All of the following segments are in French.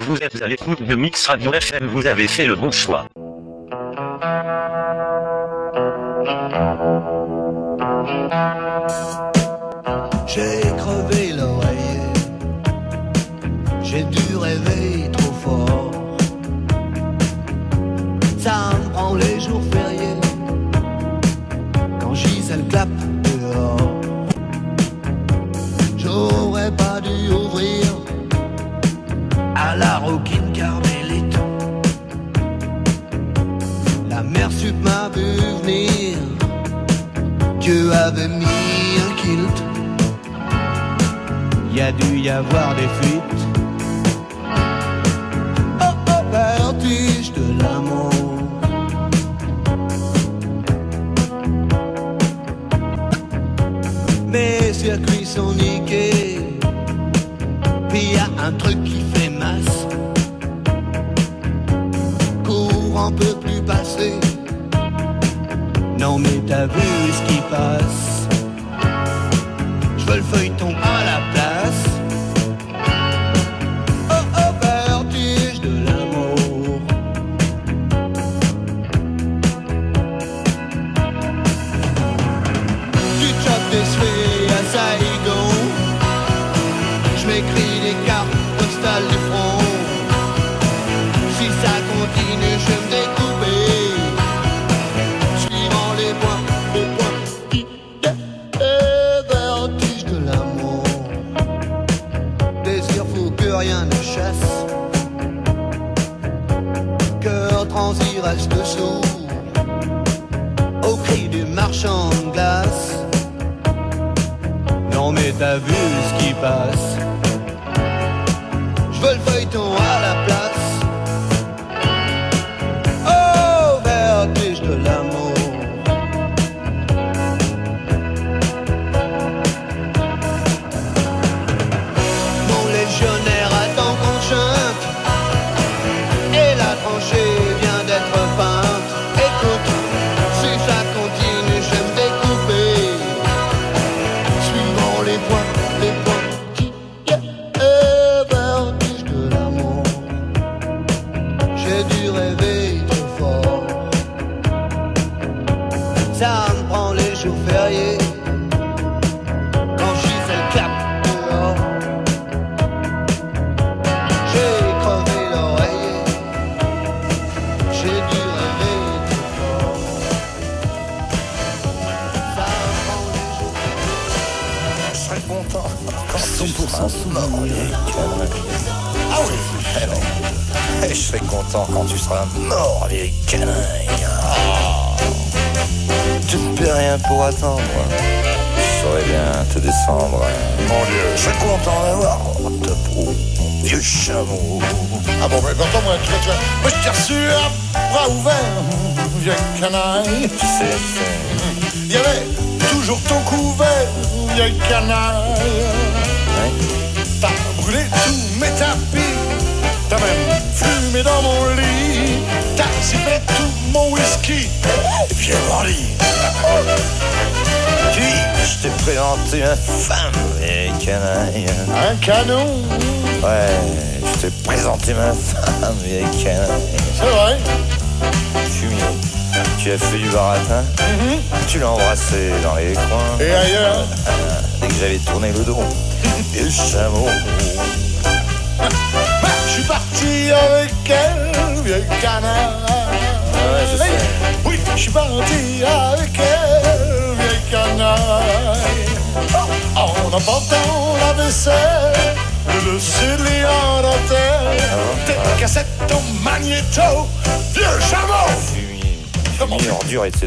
Vous êtes à l'écoute de Mix Radio FM, vous avez fait le bon choix. J'ai crevé l'oreiller, j'ai dû rêver trop fort. Ça me prend les jours fériés, quand Gisèle clappe dehors. J'aurais pas dû ouvrir à la Rockin' Carmélite. La mère sup m'a vu venir, Dieu avait mis un kilt. Y a dû y avoir des fuites. Oh oh, vertige de l'amour. Mes circuits sont niqués, puis y a un truc qui fait masse. Courant peut plus passer. Non mais t'as vu ce qui passe. Je veux le feuilleton à la place. Oh oh, vertige de l'amour. Du choc des sphères à Saigon, je m'écris des cartes postales du front. Si ça continue, je vais me découper, suivant les points qui vertige de l'amour. Désir fou que rien ne chasse, cœur transi reste sourd au cri du marchand de glace. Non mais t'as vu ce qui passe. Je veux le feuilleton à la place. Oh, vertige de l'amour. Mon légionnaire attend qu'on chante, et la tranchée vient d'être peinte. Écoute, si ça continue, je vais me découper, suivant les points qui vertige de l'amour. J'ai dû rêver trop fort. Ça me prend les jours fériés, quand Gisèle clappe dehors. J'ai crevé l'oreiller, j'ai dû rêver trop fort. Ça me prend les jours fériés. Je serais content quand 100% souvenir. Ah oui, eh ben, je serais content quand tu seras mort, vieille canaille. Ah. Tu ne peux rien pour attendre. Je saurais bien te descendre. Mon Dieu, je serais content d'avoir ta peau, vieux chameau. Ah bon, mais content, moi, tu vois. Moi, je t'ai reçu à bras ouverts, vieille canaille. Tu sais, Il y avait toujours ton couvert, vieille canaille. ouais. T'as brûlé tous mes tapis, t'as même fumé dans mon lit, t'as sifflé tout mon whisky, et puis Morly. Puis, je t'ai présenté ma femme, vieille canaille. Un canon, Ouais, je t'ai présenté ma femme, vieille canaille. c'est vrai. Fumier, tu as fait du baratin, tu l'as embrassé dans les coins. Et ailleurs, Dès que j'avais tourné le dos, et le chameau. bah, je suis parti avec elle, vieille canaille. Ouais, je sais. Oui, je suis parti avec elle, vieille canaille. En emportant la vaisselle, le CD en dentelle, tes cassettes au magnéto, vieux chameau. Fumier, ordure, etc.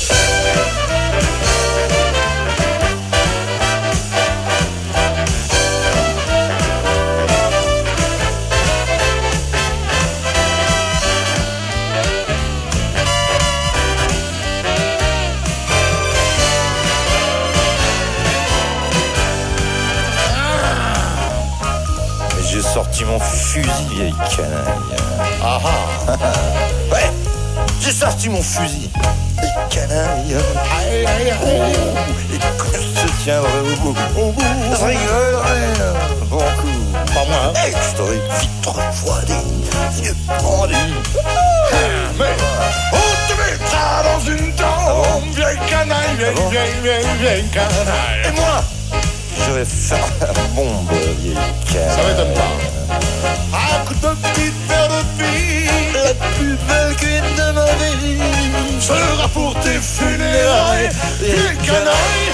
J'ai sorti mon fusil, vieille canaille. Ah ah. Ouais, j'ai sorti mon fusil, vieille canaille. Aïe aïe aïe. Et quand je te tiendrai au bout, je rigolerai. Bon coup. pas moi. Hey, je t'aurais vite refroidi, vieux pendu. Mais on te mettra dans une tombe, vieille canaille, vieille canaille. Et moi, je vais faire la bombe, vieille canaille. Ça m'étonne pas. Un coup de petite paire de filles, La plus belle cuite de ma vie sera pour tes funérailles, vieille canaille.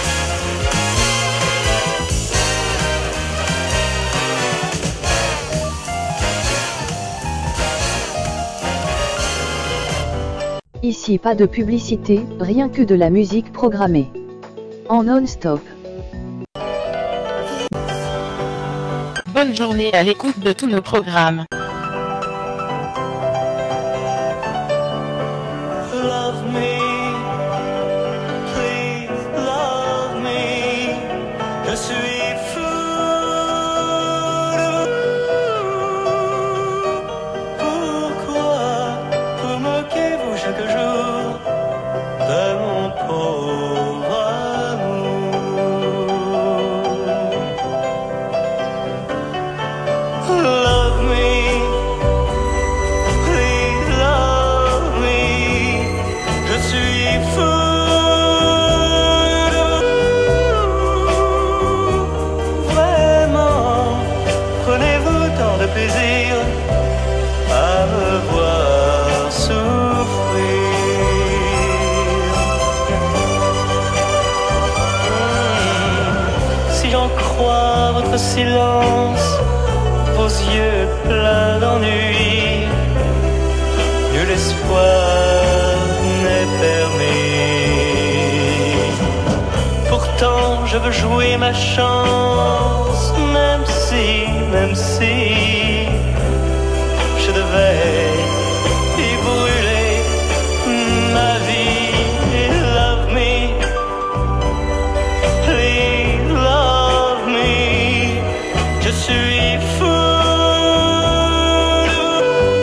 Ici pas de publicité, rien que de la musique programmée. En non-stop. Bonne journée à l'écoute de tous nos programmes. Love me, please love me. Je suis fou de vous. Pourquoi vous moquez-vous chaque jour de mon pauvre amour? Love me, please love me. Je suis fou de vous. Vraiment, prenez-vous tant de plaisir à me voir souffrir. Si j'en crois votre silence, vos yeux pleins d'ennui, nul espoir n'est permis. Pourtant je veux jouer ma chance, même si je devais y brûler ma vie. Love me, please love me. Je suis fou de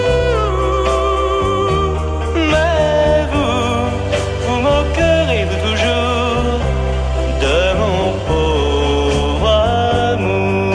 vous. Mais vous moquerez-vous toujours de mon pauvre amour?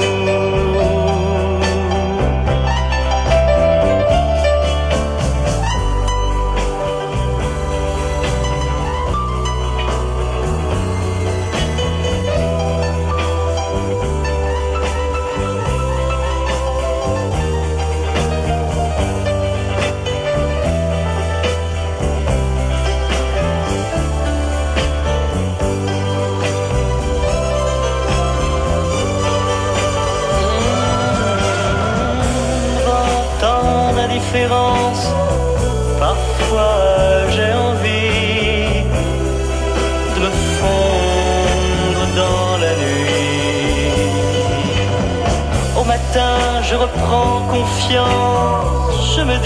Dans l'indifférence, parfois j'ai envie de me fondre dans la nuit. Au matin, je reprends confiance. Je me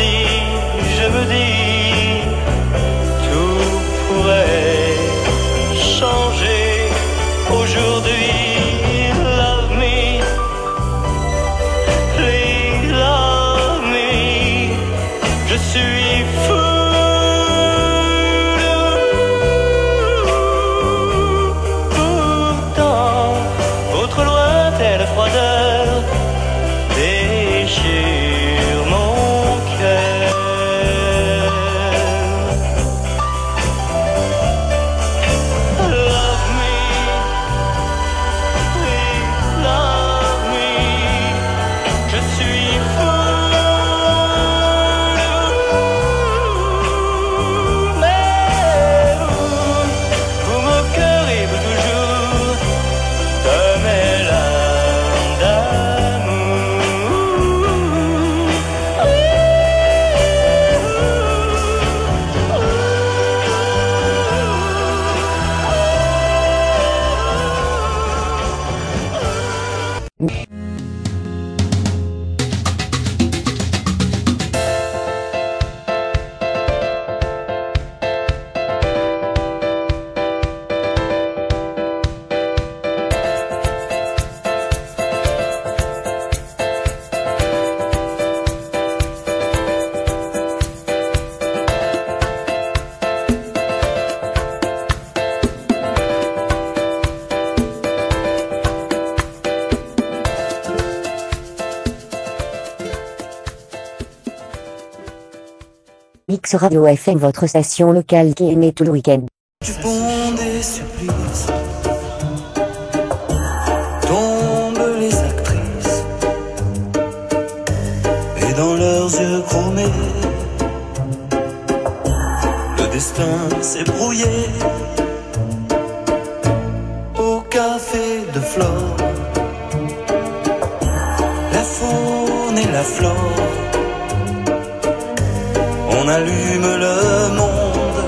dis, tout pourrait changer aujourd'hui. Love me, please love me. Je suis fou de vous. Pourtant, votre lointaine froideur déchire mon cœur. Mix Radio FM, votre station locale qui émet tout le week-end. Du pont des supplices tombent les actrices, et dans leurs yeux chromés, le destin s'est brouillé. Au café de Flore, la faune et la flore, on allume le monde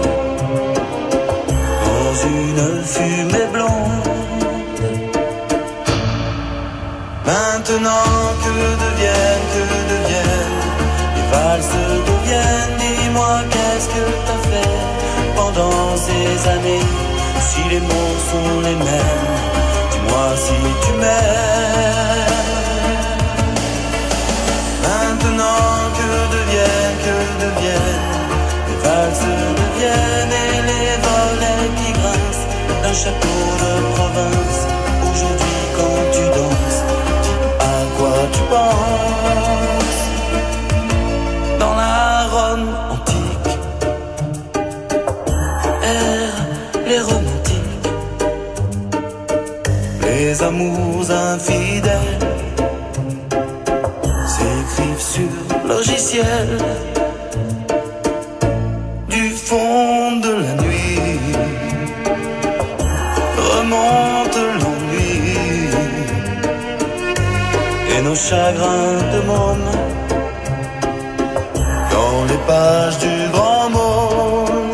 dans une fumée blonde. Maintenant que deviennent les valses deviennent. Dis-moi qu'est-ce que t'as fait pendant ces années? Si les mots sont les mêmes, dis-moi si tu m'aimes. Maintenant que deviennent les valses deviennent, et les volets qui grincent d'un château de province. Aujourd'hui quand tu danses, dis à quoi tu penses. Dans la Rome antique errent les romantiques, les amours infidèles s'écrivent sur logiciel. Du fond de la nuit remonte l'ennui et nos chagrins de môme dans les pages du grand monde.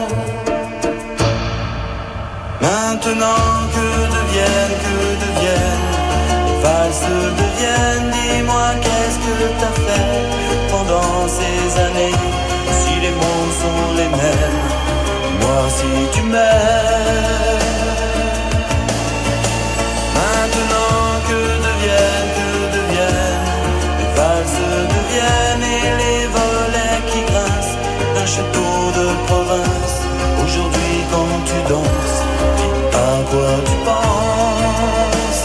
Maintenant que deviennent les valses deviennent. Dis-moi qu'est-ce que t'as fait pendant ces années? Si les mots sont les mêmes, moi si tu m'aimes. Maintenant que deviennent les valses deviennent, et les volets qui grincent d'un château de province. Aujourd'hui quand tu danses, dis à quoi tu penses.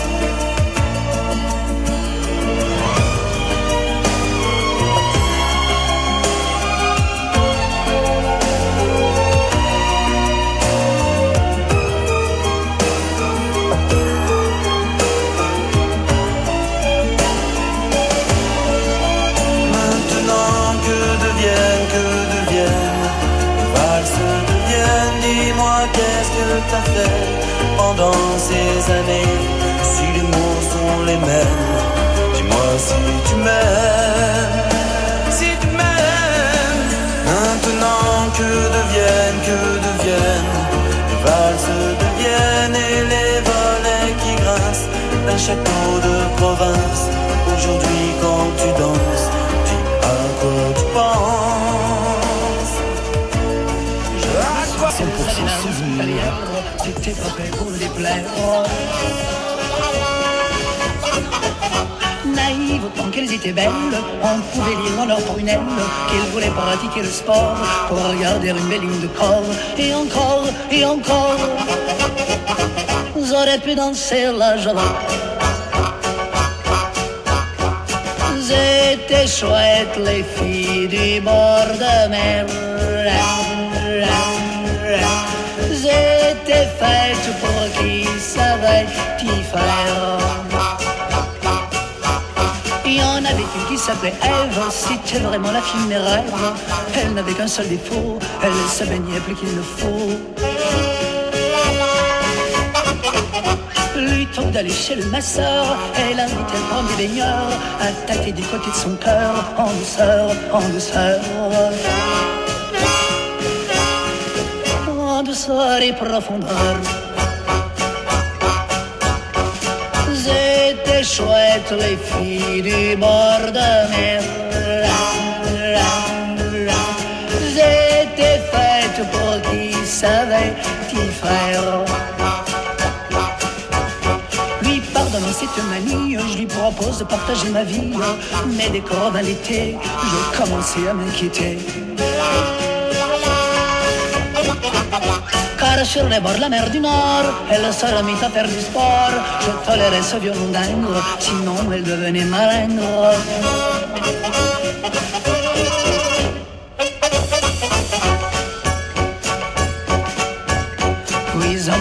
Qu'est-ce que t'as fait pendant ces années? Si les mots sont les mêmes, dis-moi si tu m'aimes. Si tu m'aimes. Maintenant que deviennent les valses deviennent, et les volets qui grincent d'un château de province. Aujourd'hui quand tu danses, dis à quoi tu penses. 100% souvenir. T'étais pas prêt pour les plaire. Naïves autant qu'elles étaient belles, on pouvait lire dans leurs prunelles qu'elles voulaient pratiquer le sport pour regarder une belle ligne de corps. Et encore, j'aurais pu danser la java. C'était chouette les filles du bord de mer. J'étais faite pour qui savait t'y faire. Il y en avait une qui s'appelait Ève, c'était vraiment la fille de mes rêves. Elle n'avait qu'un seul défaut, elle se baignait plus qu'il ne faut. Plutôt que d'aller chez le masseur, elle invitait le prendre des baigneurs à tâter du côté de son cœur, en douceur, en douceur. Douceur et profondeur. C'était chouette les filles du bord de mer. J'étais faite pour qui savait t'y faire. Lui pardonnant cette manie, je lui propose de partager ma vie. Mais dès qu'on revint l'été, je commençais à m'inquiéter. Car sur les bords de la mer du Nord, elle se remit à faire du sport. Je tolérais ce violon dingue, sinon elle devenait malingre.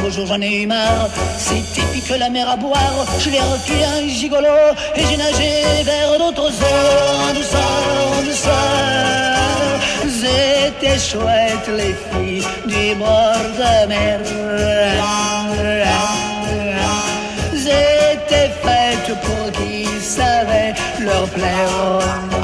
l'autre jour j'en ai eu marre. C'était pique la mer à boire. Je l'ai refusé un gigolo et j'ai nagé vers d'autres eaux. En douceur, en douceur. C'était chouette les filles du bord de mer. C'était faites pour qui savait leur plaire.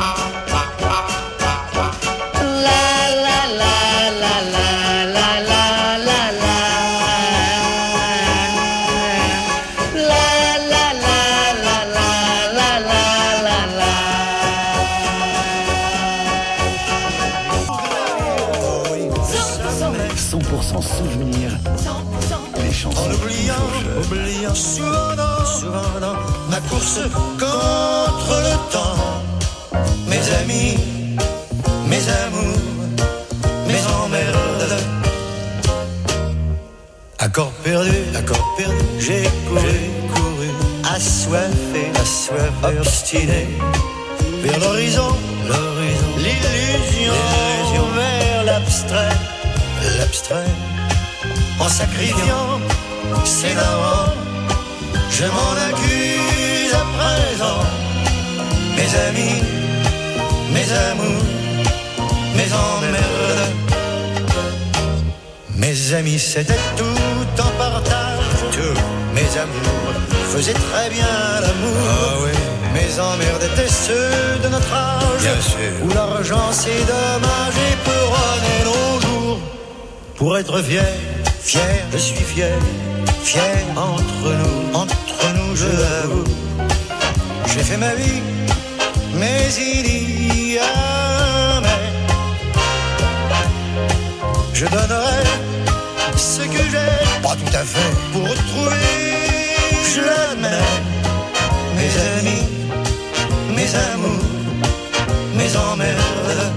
Souvenir, les chansons. En oubliant souvent ma course contre le temps. Mes amis, mes amours, mes emmerdes. Accord perdu, j'ai couru, assoiffé, obstiné, vers l'horizon, l'illusion, vers l'abstrait. En sacrifiant ses darons, je m'en accuse à présent. Mes amis, mes amours, mes emmerdes. Mes amis c'était tout en partage. Tout. Mes amours faisaient très bien l'amour. Ah oui. Mes emmerdes étaient ceux de notre âge. Bien sûr. Où l'argent c'est dommage et couronner nos jours. Pour être fier, je suis fier entre nous, je l'avoue. J'ai fait ma vie, mais il y a mais. Je donnerai ce que j'ai, pas tout à fait, pour retrouver, je l'admets, mes amis, mes amours, mes emmerdes.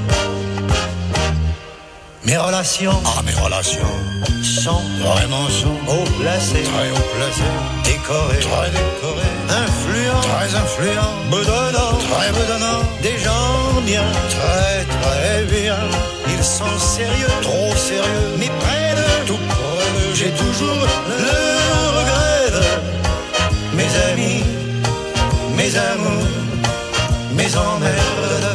Mes relations sont vraiment haut placées, très haut placées, décorées, très décorées, influents, bedonnants, des gens bien, très bien. Ils sont sérieux, trop sérieux, mais près de tout près de. J'ai toujours le regret de mes amis, mes amours, mes emmerdes.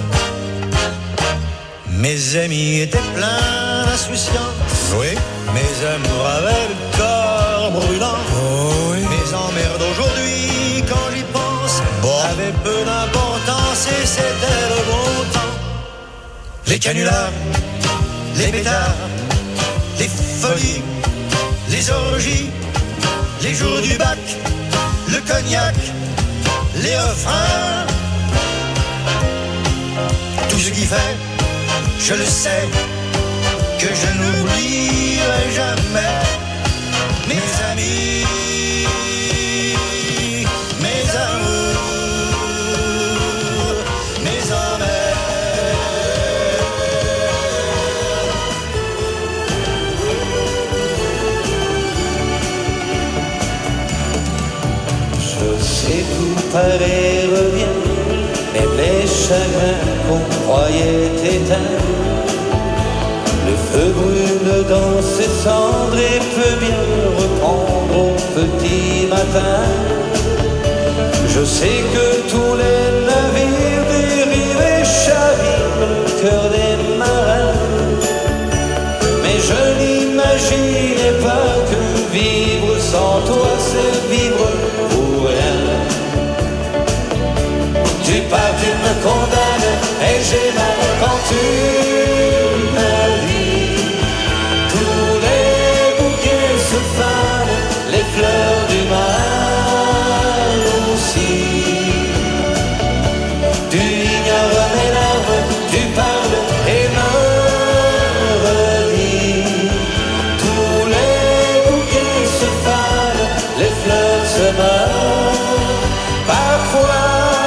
Mes amis étaient pleins d'insouciance. Oui. Mes amours avaient le corps brûlant. Oh oui. Mes emmerdes aujourd'hui, quand j'y pense, avaient peu d'importance et c'était le bon temps. Les canulars, les pétards, les folies, les orgies, les jours du bac, le cognac, les refrains. Tout ce qui fait, je le sais, que je n'oublierai jamais mes amis, mes amours, mes emmerdes. Je sais tout paraît bien, même les chagrins qu'on croyait éteints. Le feu brûle dans ses cendres et peut bien reprendre au petit matin. Je sais que tous les navires dérivent et chavirent le cœur des marins. Mais je n'imaginais pas que vivre sans toi c'est vivre pour rien. Tu pars, tu me condamnes et j'ai mal quand tu me dis. Tous les bouquets se fanent, les fleurs du mal aussi. Tu ignores mes larmes, tu parles et me redis. Tous les bouquets se fanent, les fleurs se meurent. Parfois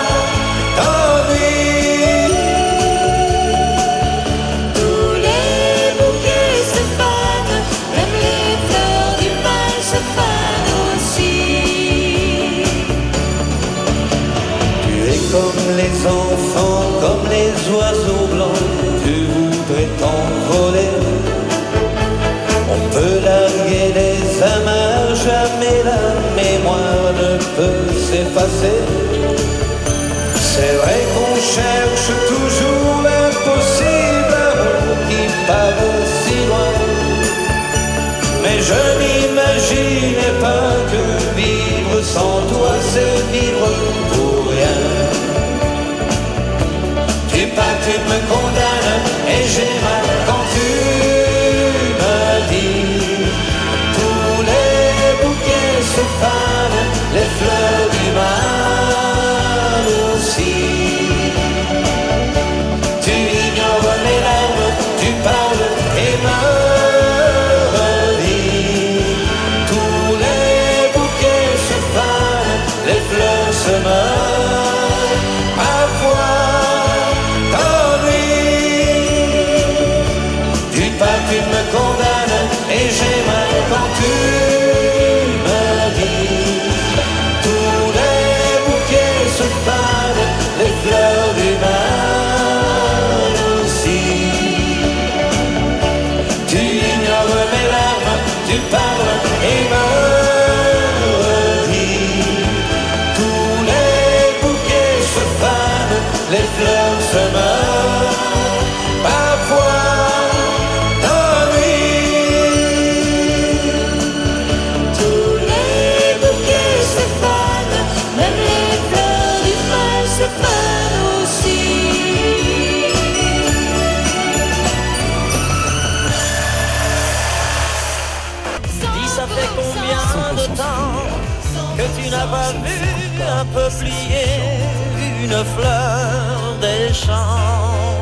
les enfants, comme les oiseaux blancs, tu voudrais t'envoler. On peut larguer les amarres peut s'effacer. C'est vrai qu'on cherche toujours l'impossible qui paraît si loin. Mais je n'imaginais pas que vivre sans toi c'est vivre pour rien. Tu pars, tu me condamnes et j'ai mal quand tu me dis tous les bouquets se fanent, les fleurs du mal aussi. Tu ignores mes larmes, tu parles et me dis tous les bouquets se fanent, les fleurs se meurent. Parfois tu me condamnes et j'ai mal quand tu me dis tous les bouquets se fanent, les fleurs du mal aussi. Tu ignores mes larmes, tu parles et me dis tous les bouquets se fanent, les fleurs se meurent. Parfois que tu n'as pas vu un peuplier, une fleur des champs.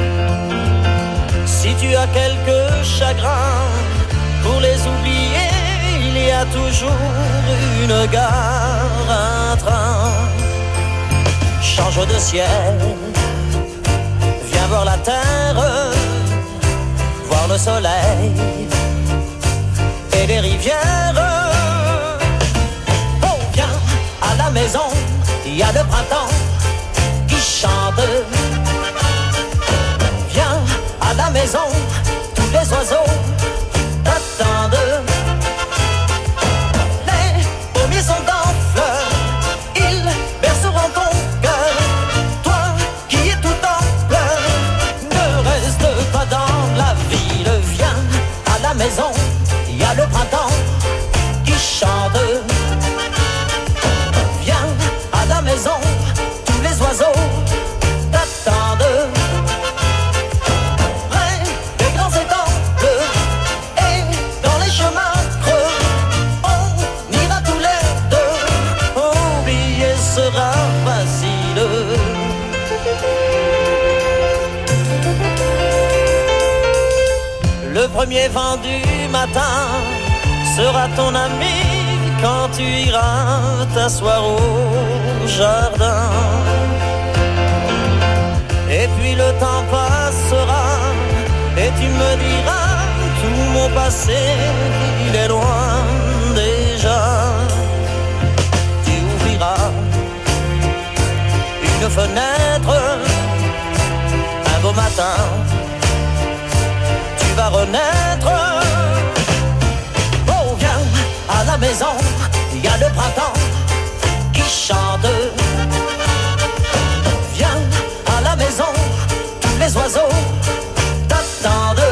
Si tu as quelques chagrins, pour les oublier, il y a toujours une gare, un train. Change de ciel, viens voir la terre, voir le soleil et les rivières. À la maison, il y a le printemps qui chante. Viens à la maison, tous les oiseaux t'attendent. Les pommiers sont en fleurs, ils berceront ton cœur. Toi qui es tout en pleurs, ne reste pas dans la ville. Viens à la maison, il y a le printemps qui chante. Maison, tous les oiseaux t'attendent. Près des grands étangs bleus et dans les chemins creux, on ira tous les deux. Oublier sera facile. Le premier vent du matin sera ton ami quand tu iras t'asseoir au jardin. Et puis le temps passera et tu me diras tout mon passé, il est loin déjà. Tu ouvriras une fenêtre un beau matin, tu vas renaître. Oh, viens à la maison, il y a le printemps qui chante. Viens à la maison, tous les oiseaux t'attendent.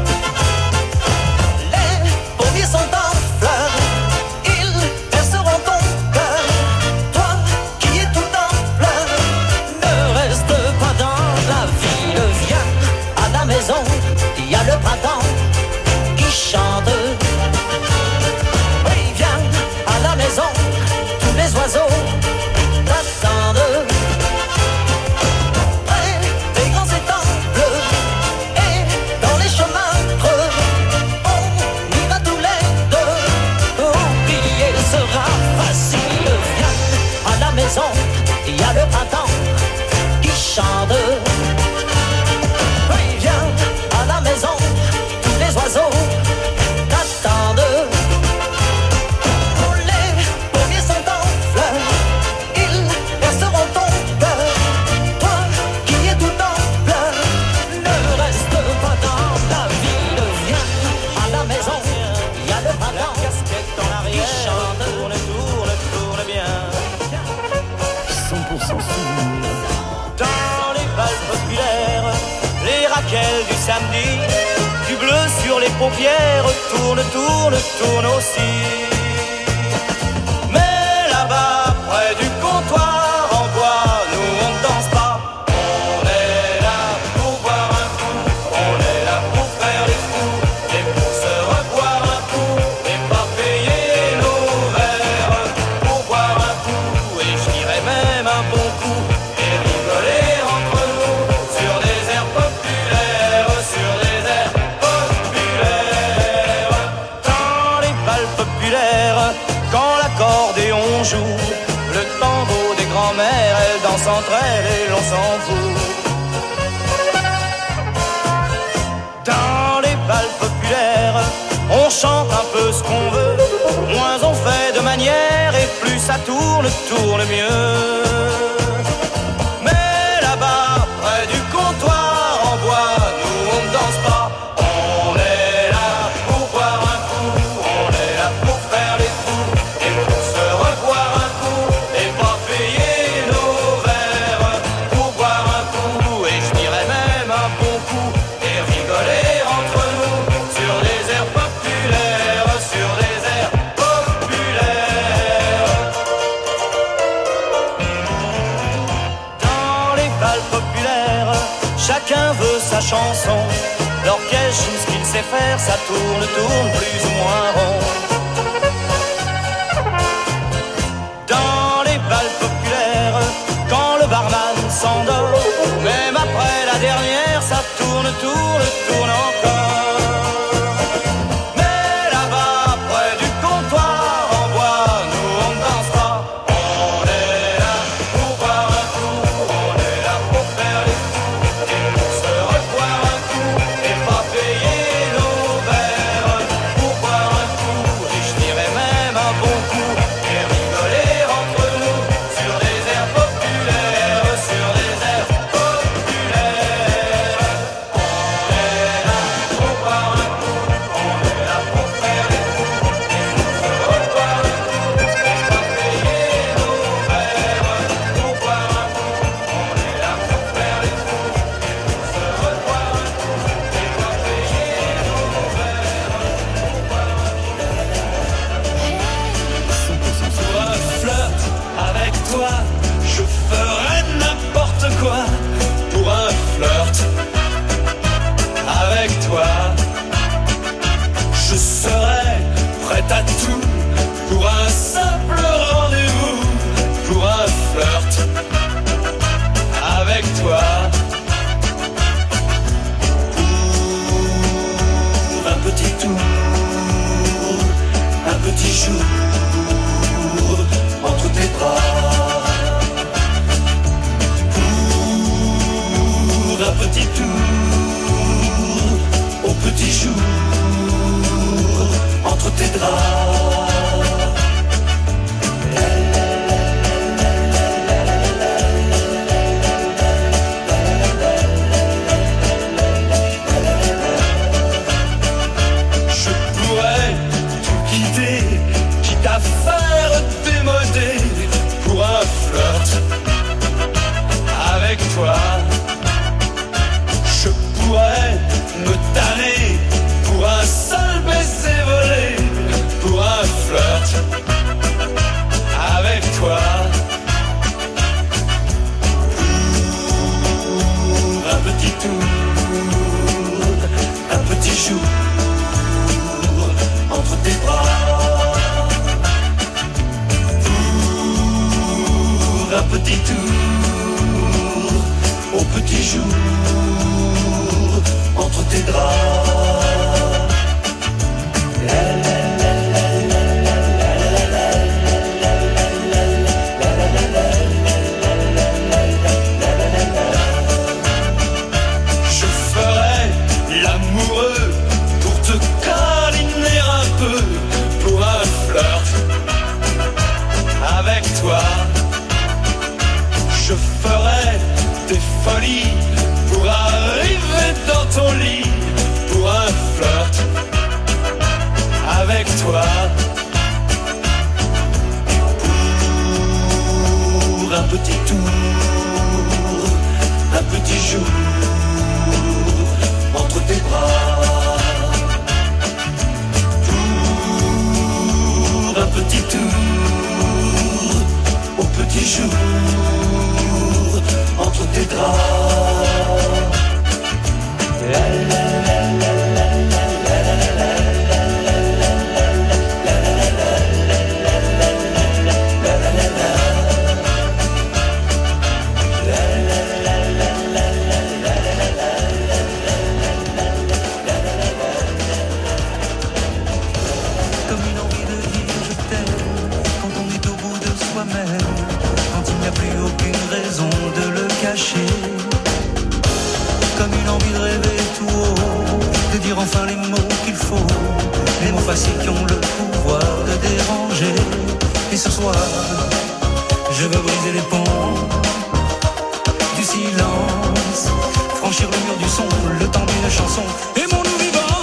Les pommiers sont en fleurs, ils berceront ton cœur. Toi qui es tout en pleurs, ne reste pas dans la ville. Viens à la maison, il y a le printemps qui chante. Tous les oiseaux t'attendent. Près des grands étangs bleus ciel du samedi. Du bleu sur les paupières, tourne, tourne, tourne aussi. Mais là-bas, près du comptoir en bois, nous on ne danse pas. On est là pour boire un coup, on est là pour faire les fous, et pour se reboire un coup, et pas payer nos verres. Pour boire un coup, et je dirais même un bon coup, et rigoler entre nous, sur des airs populaires, sur des airs populaires. Dans les balles populaires, quand l'accordéon joue, le tango des grands-mères, elles dansent entre elles et l'on s'en fout. Dans les balles populaires, on chante un peu ce qu'on veut, moins on fait de manière et plus ça tourne, tourne mieux. Mais là-bas, près du comptoir en bois, nous on ne danse pas. On est là pour boire un coup, on est là pour faire les fous, et pour se reboire un coup, et pas payer nos verres. Pour boire un coup, et je dirais même un bon coup, et rigoler entre nous, sur des airs populaires, sur des airs populaires. Dans les balles populaires, chacun veut sa chanson. L'orchestre joue ce qu'il sait faire, ça tourne, tourne plus ou moins rond. Dans les balles populaires, quand le barman s'endort, même après la dernière, ça tourne, tourne, tourne encore. Mais là-bas, près du comptoir en bois, nous on ne danse pas. On est là pour boire un coup, on est là pour faire les fous, et pour se reboire un coup, et pas payer nos verres. Pour boire un coup, et je dirais même un bon coup, et rigoler entre nous, sur des airs populaires, sur des airs populaires. On est là pour boire un coup, on est là pour faire les fous, et pour se reboire un coup, et pas payer nos verres. Pour boire un coup, on est là pour faire les fous, et pour se reboire un coup, et pas payer nos verres. Pour un flirt avec toi, je ferais n'importe quoi. Pour un flirt avec toi, je serais prêt à tout. Pour un simple rendez-vous, pour un flirt avec toi. Pour un petit tour, un petit jour entre tes bras. Pour un petit tour, au petit jour entre tes draps. Je pourrais tout quitter, quitte à faire démoder, pour un flirt avec toi. Je pourrais me tanner pour un seul baiser volé, pour un flirt avec toi. Pour un petit tour, un petit jour entre tes bras. Pour un petit tour, au petit jour entre tes draps. Je ferai l'amoureux pour te câliner un peu, pour un flirt avec toi. Je ferai des folies pour arriver dans ton lit, tes draps. La la la la la la la la comme une envie de dire je t'aime quand on est au bout de soi-même, quand il n'y a plus aucune raison de le cacher, comme une envie de rêver tout haut, de dire enfin les mots qu'il faut, les mots faciles qui ont le pouvoir de déranger. Et ce soir, je veux briser les ponts du silence, franchir le mur du son, le temps d'une chanson. Aimons-nous vivants,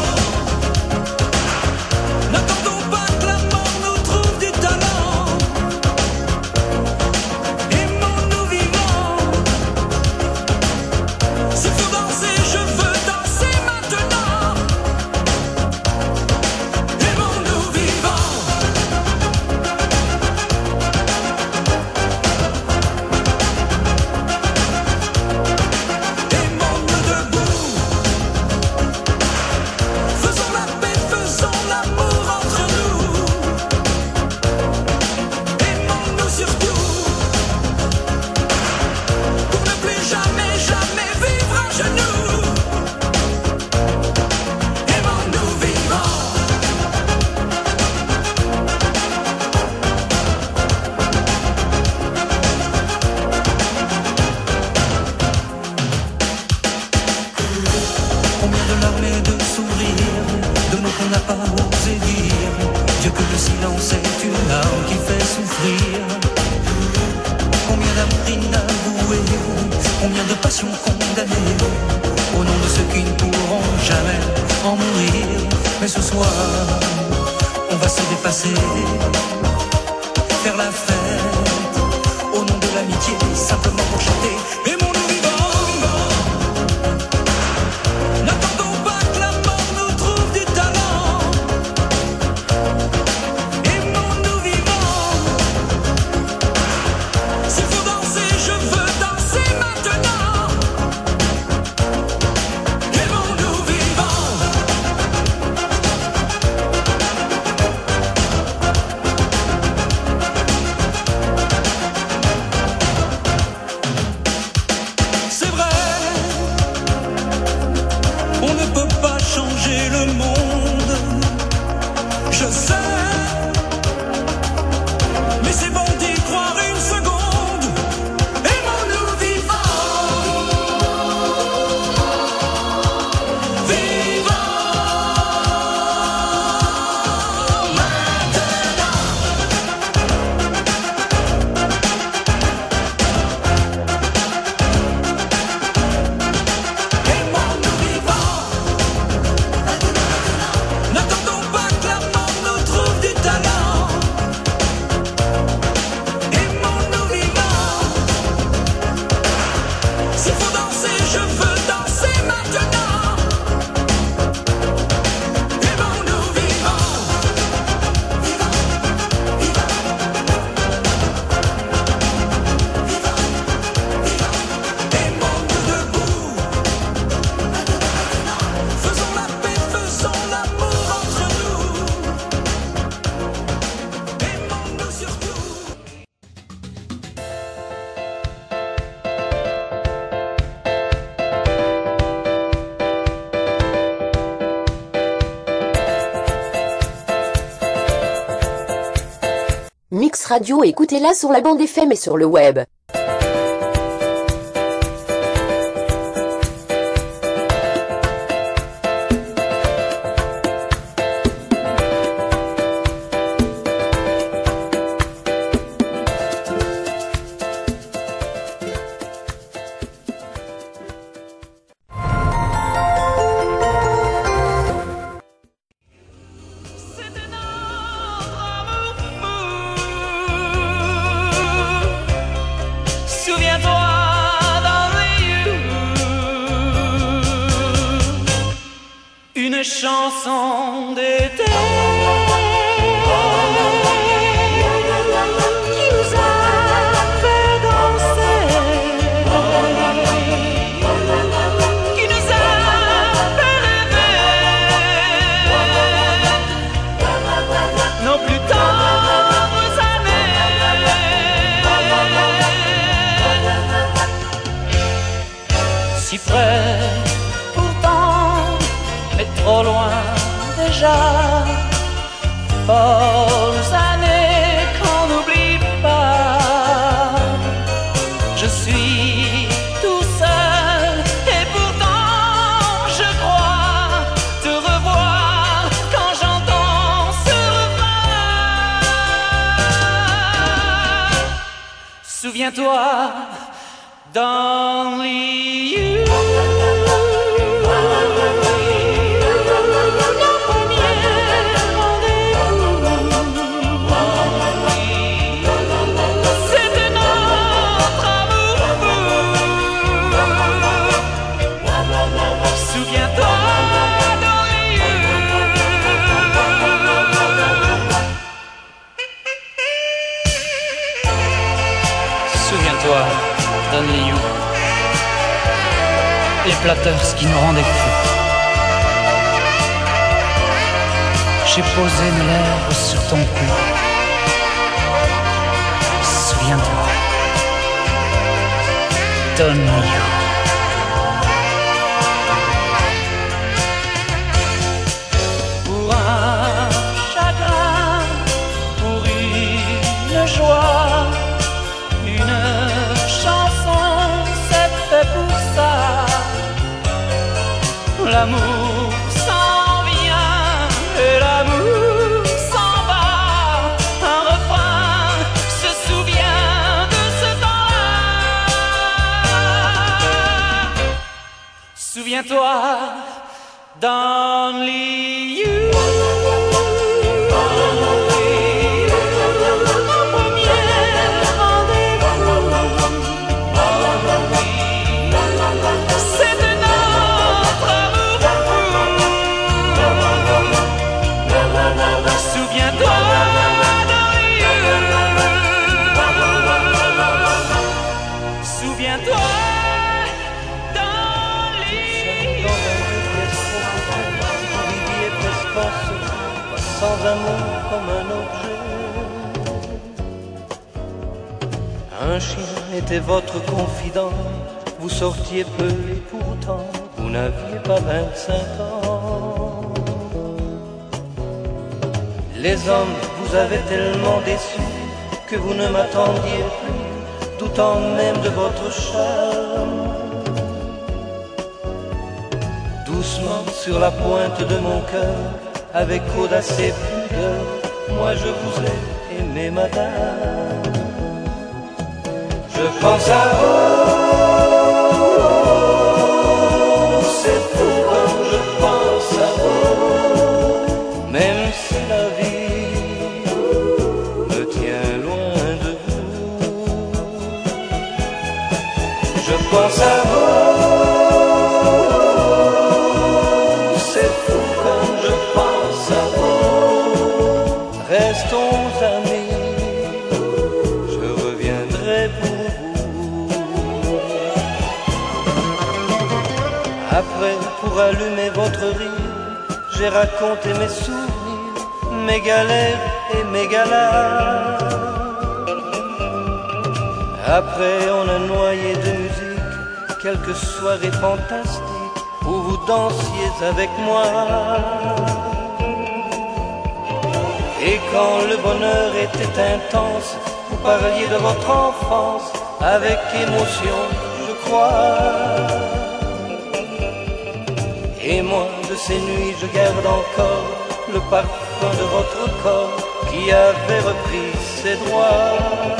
n'attendons pas que la mort nous trouve du talent. Aimons-nous vivants, s'il faut danser, je veux danser maintenant. Aimons-nous vivants. Aimons-nous debout. Faisons la paix, faisons l'amour entre nous. Aimons-nous surtout pour ne plus jamais, jamais vivre à genoux. Aimons-nous vivants. Combien de larmes et de sourires, de mots qu'on n'a pas osé dire. Dieu que le silence est une arme qui fait souffrir. Combien d'amour inavoué, combien de passions condamnées, au nom de ceux qui ne pourront jamais en mourir. Mais ce soir, on va se dépasser, faire la fête, au nom de l'amitié, simplement pour chanter. Aimons-nous vivants. N'attendons pas que la mort nous trouve du talent. Aimons-nous vivants. S'il faut danser, je veux danser maintenant. Aimons-nous vivants. C'est vrai, on ne peut pas changer le monde, je sais, mais c'est bon d'y croire une seconde. Aimons-nous vivants. Vivants maintenant. Aimons-nous vivants. N'attendons pas que la mort nous trouve du talent. Aimons-nous vivants. S'il faut danser, je veux danser maintenant. Aimons-nous vivants. Aimons-nous debout. Faisons la paix, faisons l'amour entre nous. Aimons-nous surtout. Mix Radio, écoutez-la sur la bande FM et sur le web. chanson d'été qui nous a fait danser. pourtant, mais trop loin déjà. Folles années qu'on n'oublie pas. Je suis tout seul et pourtant je crois te revoir quand j'entends ce refrain. Souviens-toi d'Only You. Souviens-toi d'Only You. Les Platters qui nous rendaient fous. J'ai posé mes lèvres sur ton cou. Souviens-toi d'Only You. Pour un chagrin, pour une joie, une chanson, c'est fait pour ça. L'amour s'en vient et l'amour s'en va. Un refrain se souvient de ce temps-là. Souviens-toi d'Only You. Sans amour comme un objet. Un chien était votre confident, vous sortiez peu et pourtant vous n'aviez pas 25 ans. Les hommes vous avaient tellement déçu que vous ne m'attendiez plus, doutant même de votre charme. Doucement sur la pointe de mon cœur, avec audace et pudeur, moi je vous ai aimé, madame. Je pense à vous, c'est fou comme je pense à vous, même si la vie me tient loin de vous. Je pense à vous. Restons amis, je reviendrai pour vous. Après, pour allumer votre rire, j'ai raconté mes souvenirs, mes galères et mes galas. Après, on a noyé de musique quelques soirées fantastiques où vous dansiez avec moi. Et quand le bonheur était intense, vous parliez de votre enfance avec émotion, je crois. Et moi, de ces nuits, je garde encore le parfum de votre corps qui avait repris ses droits.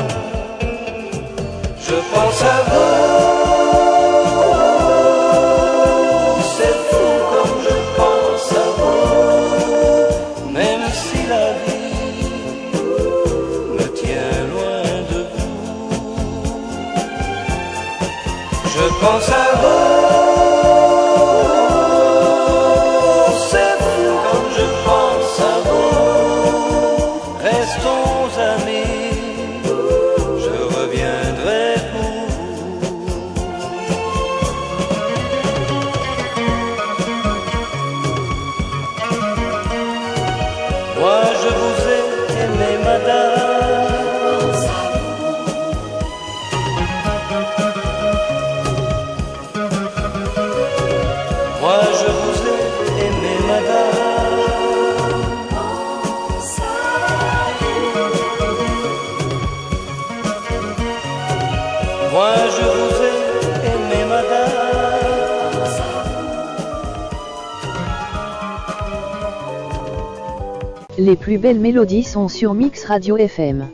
Je pense à vous, c'est fou comme je pense à vous, même si la vie je pense à vous, c'est fou comme je pense à vous. Restons amis, je reviendrai pour vous. Les plus belles mélodies sont sur Mix Radio FM.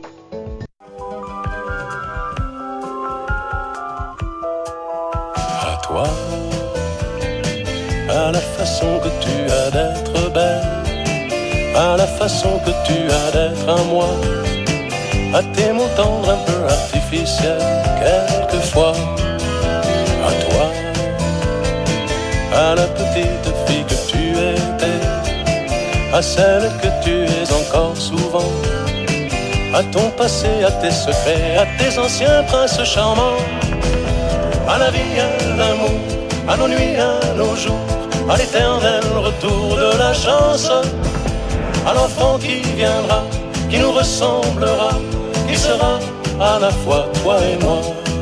À toi, à la façon que tu as d'être belle, à la façon que tu as d'être à moi, à tes mots tendres un peu artificiels quelquefois. À toi, à la petite fille que tu étais, à celle que tu es encore souvent, à ton passé, à tes secrets, à tes anciens princes charmants, à la vie, à l'amour, à nos nuits, à nos jours, à l'éternel retour de la chance, à l'enfant qui viendra, qui nous ressemblera, qui sera à la fois toi et moi.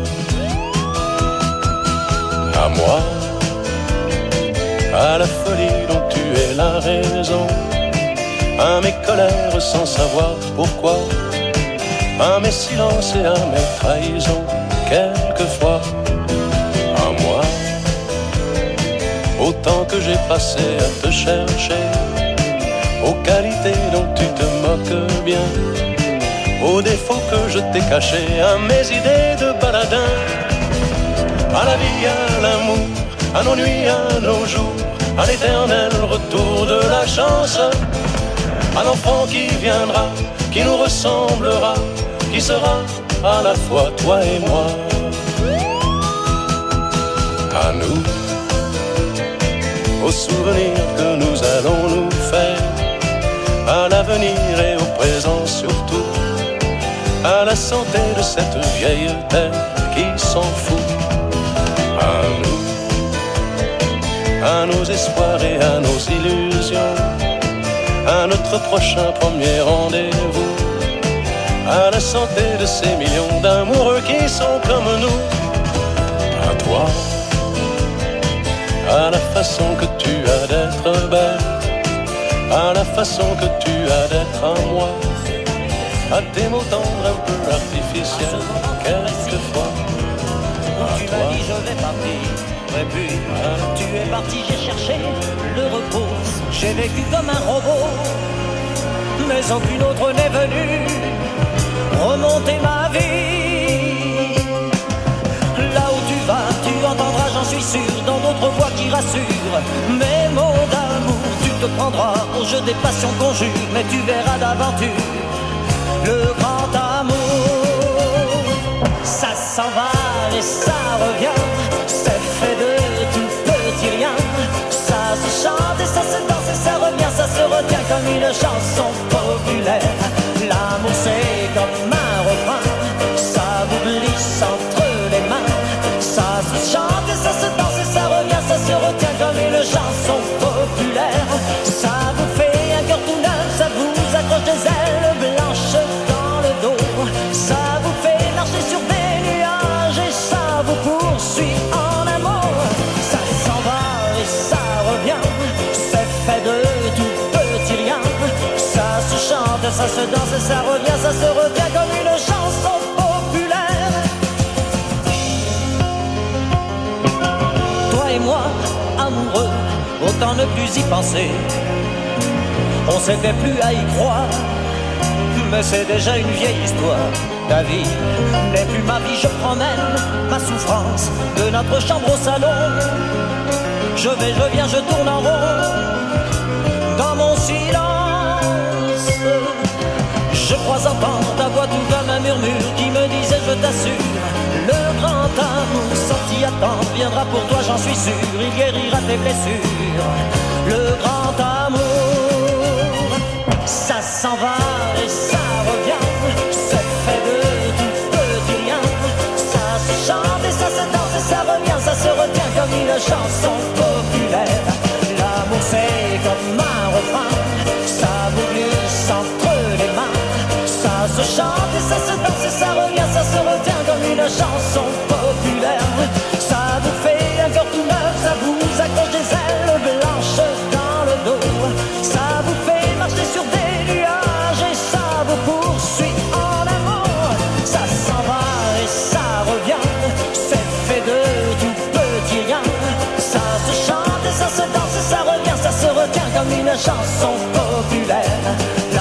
À moi, à la folie dont tu es la raison, à mes colères sans savoir pourquoi, à mes silences et à mes trahisons quelquefois. À moi, au temps que j'ai passé à te chercher, aux qualités dont tu te moques bien, aux défauts que je t'ai cachés, à mes idées de baladin, à la vie, à l'amour, à nos nuits, à nos jours, à l'éternel retour de la chance, à l'enfant qui viendra, qui nous ressemblera, qui sera à la fois toi et moi. À nous, aux souvenirs que nous allons nous faire, à l'avenir et au présent surtout, à la santé de cette vieille terre qui s'en fout. À nous, à nos espoirs et à nos illusions, à notre prochain premier rendez-vous, à la santé de ces millions d'amoureux qui sont comme nous. À toi, à la façon que tu as d'être belle, à la façon que tu as d'être à moi, à tes mots tendres un peu artificiels quelquefois. Tu m'as dit je vais partir, et puis tu es parti, j'ai cherché le repos, j'ai vécu comme un robot, mais aucune autre n'est venue remonter ma vie. Là où tu vas, tu entendras, j'en suis sûr, dans d'autres voix qui rassurent mes mots d'amour. Tu te prendras au jeu des passions conjures, mais tu verras d'aventure le grand amour. Ça s'en va et ça revient, c'est fait de tout petit rien. Ça se chante et ça se danse et ça revient, ça se retient comme une chanson populaire. L'amour c'est comme un refrain, ça vous glisse entre les mains. Ça se chante et ça se danse et ça revient, ça se retient comme une chanson populaire. Ça vous fait un cœur tout neuf, ça vous accroche des ailes blanches dans le dos. Ça vous fait marcher sur des nuages et ça vous poursuit en amour. Ça s'en va et ça revient, c'est fait de tout petit rien. Ça se chante, ça se danse et ça revient, ça se retient comme une chanson populaire. Toi et moi, amoureux, autant ne plus y penser. On s'était plus à y croire, mais c'est déjà une vieille histoire. Ta vie n'est plus ma vie, je promène ma souffrance de notre chambre au salon. Je vais, je viens, je tourne en rond dans mon silence. Je crois entendre ta voix tout comme un murmure qui me disait je t'assure, le grand amour sorti à temps viendra pour toi, j'en suis sûr. Il guérira tes blessures, le grand amour. Ça s'en va et ça revient, c'est fait de tout petit rien. Ça se chante et ça se danse et ça revient, ça se retient comme une chanson populaire. L'amour c'est comme un refrain, ça vous glisse entre les mains. Ça se chante et ça se danse et ça revient, ça se retient comme une chanson populaire. Ça vous fait un cœur tout neuf, ça vous accroche des ailes blanches dans le dos. Ça vous fait marcher sur des nuages et ça vous poursuit en amour. Ça s'en va et ça revient, c'est fait de tout petit rien. Ça se chante et ça se danse et ça revient, ça se retient comme une chanson populaire.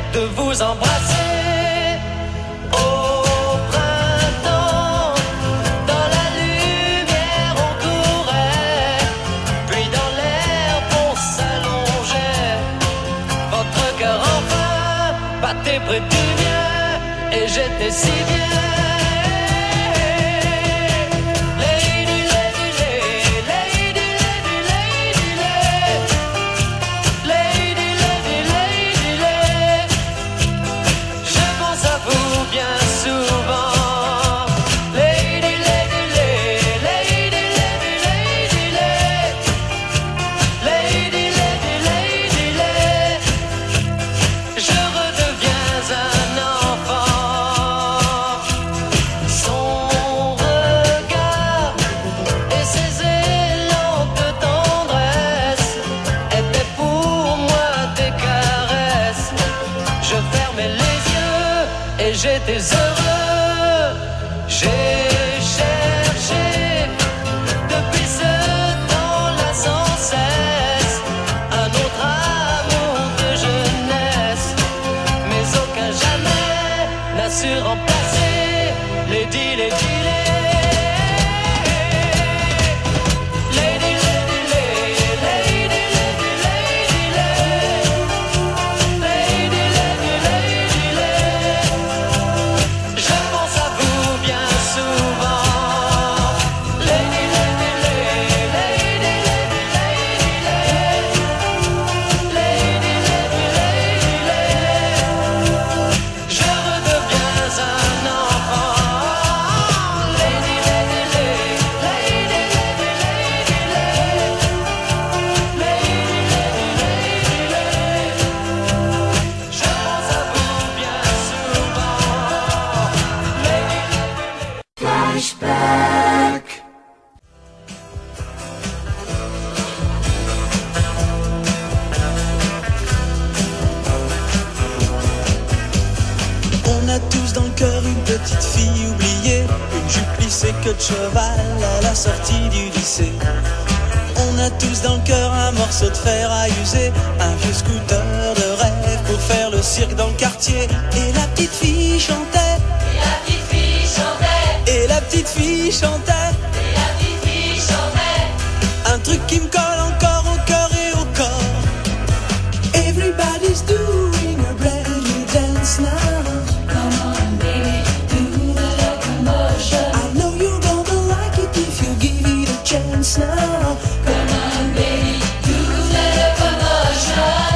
de vous embrasser au printemps. Dans la lumière on courait, puis dans l'herbe on s'allongeait. Votre cœur enfin battait près du mien et j'étais si bien. J'étais heureux, j'ai cherché depuis ce temps-là sans cesse un autre amour de jeunesse, mais aucun jamais n'a su remplacer Lady, Lady, queue de cheval à la sortie du lycée. On a tous dans le cœur un morceau de fer à user, un vieux scooter de rêve pour faire le cirque dans le quartier. Et la petite fille chantait, et la petite fille chantait, et la petite fille chantait, et la petite fille chantait. Un truc qui me colle encore au cœur et au corps. Everybody's doing a brand new dance now. Come on baby, do the locomotion. I know you're gonna like it if you give it a chance now. Come on baby, do the locomotion.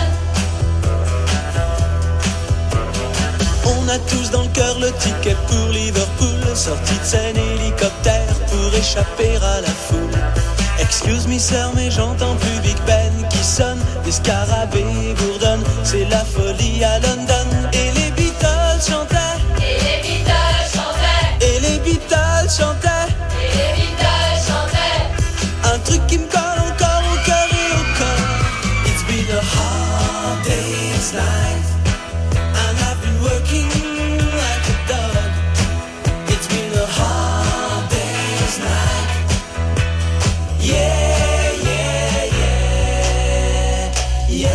On a tous dans le cœur le ticket pour Liverpool, sortie de scène hélicoptère pour échapper à la foule. Excuse me sir, mais j'entends plus Big Ben qui sonne, des scarabées bourdonnent, c'est la folie à London. Et les Beatles chantaient, et les Beatles chantaient, et les Beatles chantaient, et les Beatles chantaient. Un truc qui me colle encore au cœur et au corps. It's been a hard day's night, and I've been working like a dog. It's been a hard day's night. Yeah, yeah, yeah, yeah.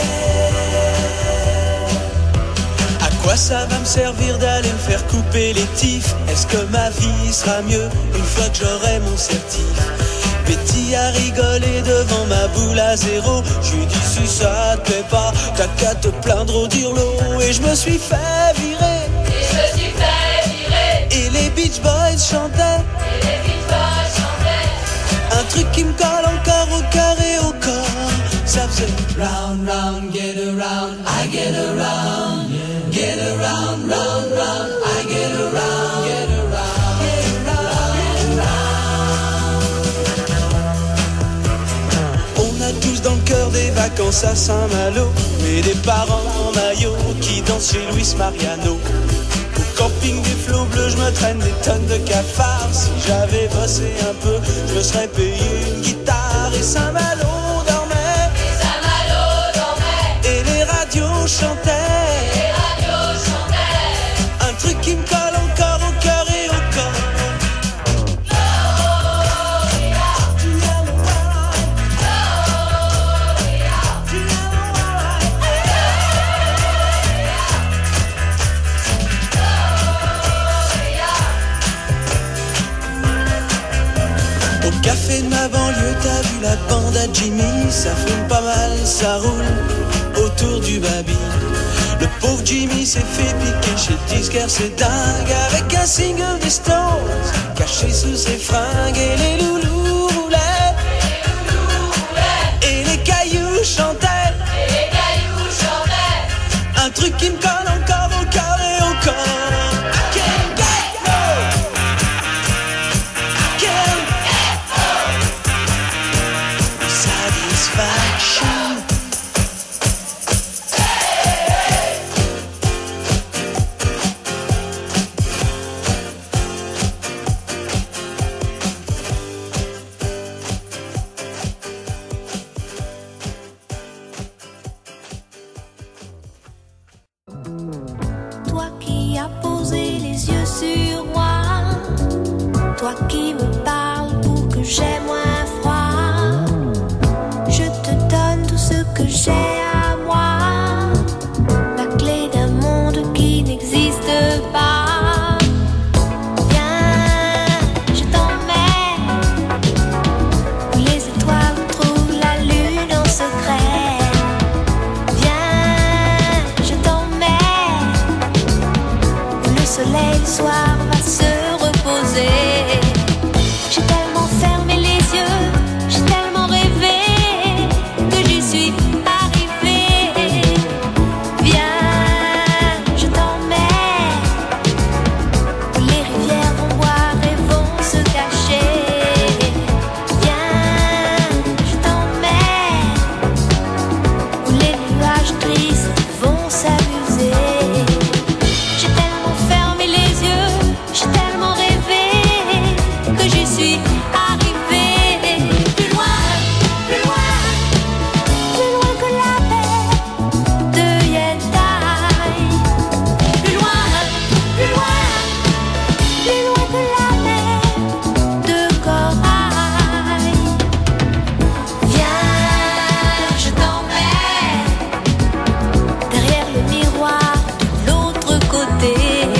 À quoi ça va me servir d'aller me faire couper les tifs? Est-ce que ma vie sera mieux une fois que j'aurai mon certif? Betty a rigolé devant ma boule à zéro. J'lui dit si ça te plaît pas, t'as qu'à te plaindre au dirlo. Et je me suis fait virer, et je me suis fait virer. Et les Beach Boys chantaient, et les Beach Boys chantaient. Un truc qui me colle encore au cœur et au corps. Ça faisait round, round, get around, I get around, yeah. Get around, round, round, I get around, get around, get around, get around. On a tous dans le cœur des vacances à Saint-Malo, mais des parents en maillot qui dansent chez Luis Mariano. Au camping des flots bleus, je me traîne des tonnes de cafards. Si j'avais bossé un peu, je me serais payé une guitare. Et Saint-Malo dormait, et Saint-Malo dormait, et les radios chantaient, et les radios chantaient. Un truc qui me colle encore au cœur et au corps. ma banlieue, t'as vu la bande à Jimmy, ça fume pas mal, ça roule autour du baby. Le pauvre Jimmy s'est fait piquer chez le disquaire, c'est dingue, avec un single des Stones caché sous ses fringues. Et les loulous roulaient, et les cailloux chantaient, un truc qui me colle encore au cœur et au corps. Toi qui as posé les yeux sur moi, toi qui me parles pour que j'aie moins froid, je te donne tout ce que j'ai à moi, la clé d'un monde qui n'existe pas. Viens, je t'emmène où les étoiles trouvent la lune en secret. Viens, je t'emmène où le soleil le soir va se reposer. J'ai tellement fermé les yeux, j'ai tellement rêvé que j'y suis arrivée. Viens, je t'emmène où les rivières vont boire et vont se cacher. Viens, je t'emmène où les nuages tristes vont s'amuser. J'ai tellement fermé les yeux, j'ai tellement rêvé que j'y suis arrivée. Plus loin, plus loin, plus loin que la mer de Yentai. Plus loin, plus loin, plus loin que la mer de corail. Viens, je t'emmène derrière le miroir de l'autre côté.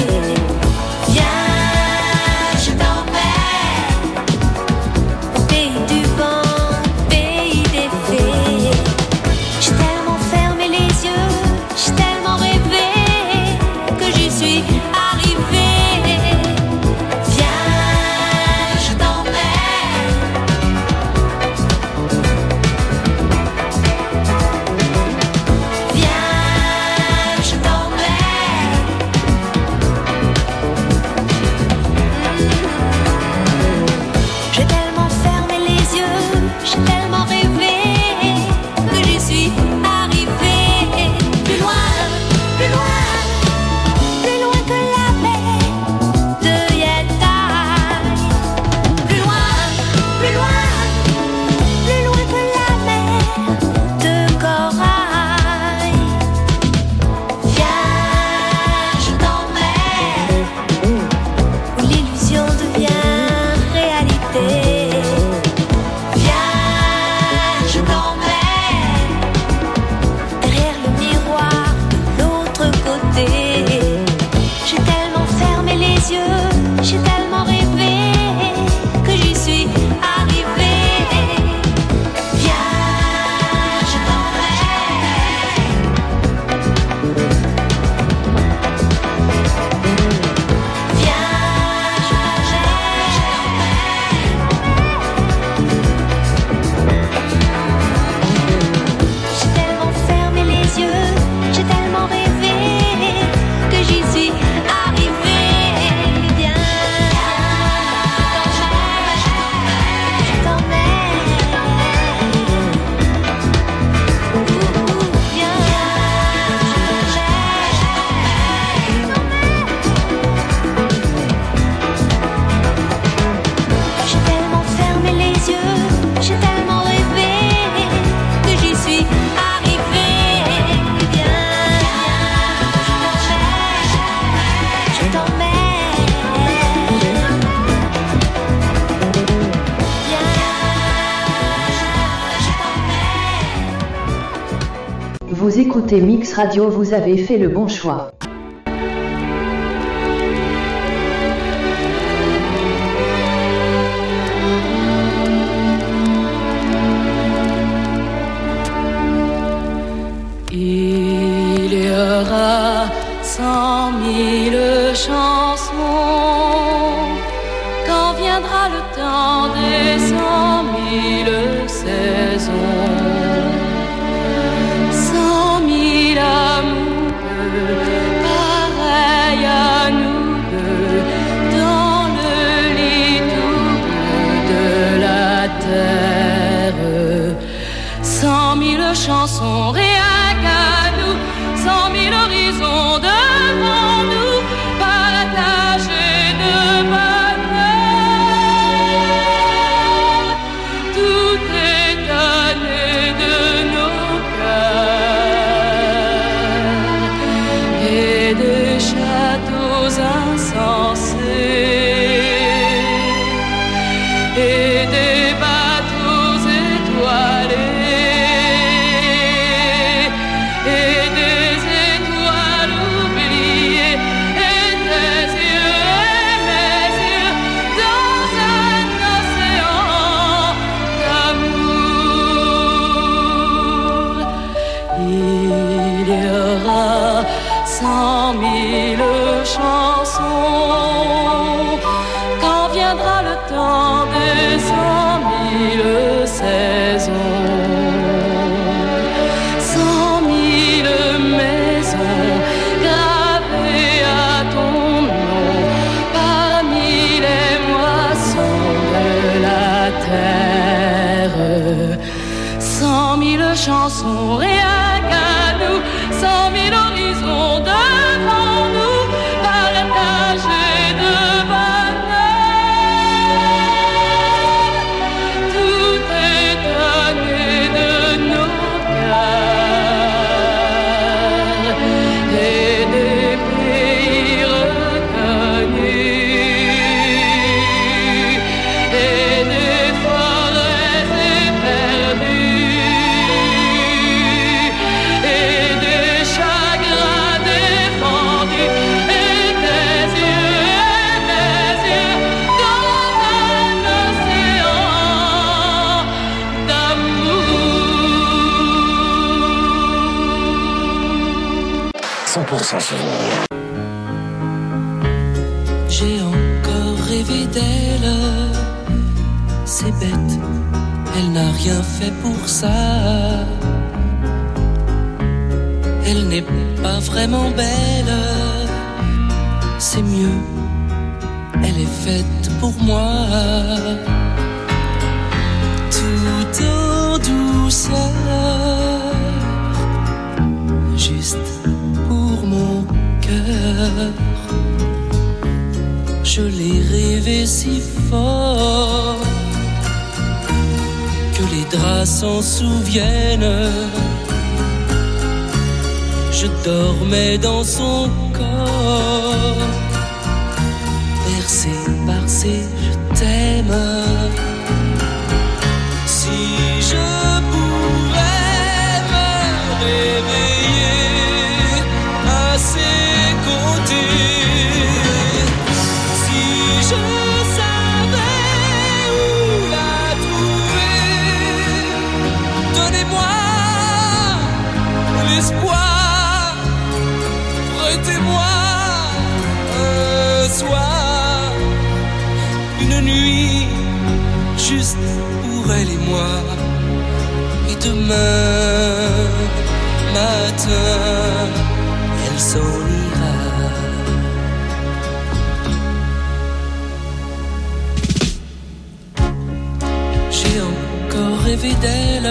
Viens, je t'emmène au pays du vent, pays des fées. J'ai tellement fermé les yeux, j'ai tellement rêvé que j'y suis arrivée. Viens, je t'emmène. Viens, je t'emmène. J'ai tellement fermé les yeux, j'ai tellement rêvé que j'y suis arrivée. Plus loin, plus loin, plus loin que la mer de Yentai. Plus loin, plus loin, plus loin que la mer de corail. Viens, je t'emmène où l'illusion devient réalité. Viens, je t'emmène derrière le miroir de l'autre côté. J'ai tellement fermé les yeux, j'ai tellement rêvé que j'y suis arrivée. Viens, je t'emmène. Viens, je j'ai tellement fermé les yeux, j'ai tellement rêvé que j'y suis arrivée. Viens, je t'emmène. Viens, j'ai tellement fermé les yeux, j'ai tellement rêvé que j'y suis arrivée. Viens, je t'emmène. Viens, je t'emmène. Vous écoutez Mix Radio, vous avez fait le bon choix. aura 100 000 chansons quand viendra le temps des 100 000 saisons. 100 000 amoureux pareils à nous deux dans le lit tout bleu de la terre. 100 000 chansons rien qu'à nous, 100 000 horizons devant nous, partagés de bonheur. Tout est donné de nos cœurs et des châteaux insensés et des bateaux étoilés. Chansons quand viendra le temps des 100 000 saisons. 100 000 maisons gravées à ton nom parmi les moissons de la terre. 100 000 chansons rien qu'à nous, 100 000 horizons devant nous, partagés de bonheur. Tout est donné de nos cœurs et des pays reconnus et des forêts éperdues et des chagrins défendus et des yeux dans un océan d'amour. 100% souvenir. J'ai encore rêvé d'elle, c'est bête, elle n'a rien fait pour ça. Elle n'est pas vraiment belle, c'est mieux, elle est faite pour moi. Tout en douceur, juste pour mon cœur. Je l'ai rêvé si fort que les draps s'en souviennent. Je dormais dans son corps, bercé par ses je t'aime. Si je pouvais me réveiller à ses côtés, si je savais où la trouver, donnez-moi l'espoir, prêtez-moi un soir, une nuit juste pour elle et moi. Et demain matin, elle s'en ira. J'ai encore rêvé d'elle,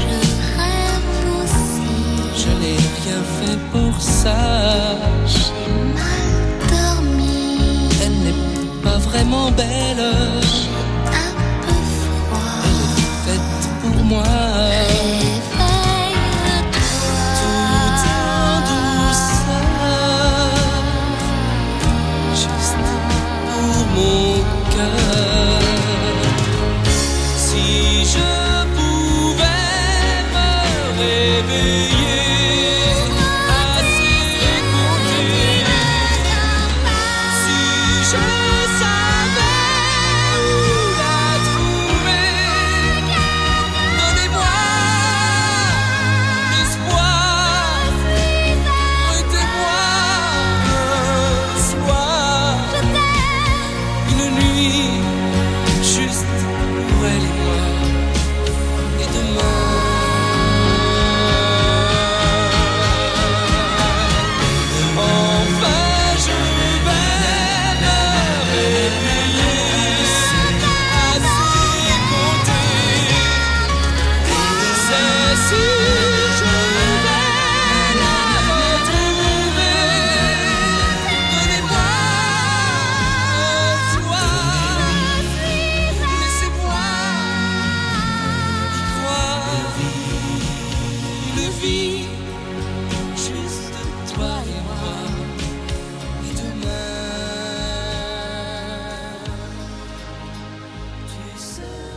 je n'ai rien fait pour ça. J'ai mal dormi, Elle n'est pas vraiment belle, un peu froid. elle est faite pour moi. Tout en douceur, juste pour mon cœur. Si je pouvais me réveiller à ses côtés, si je savais seul.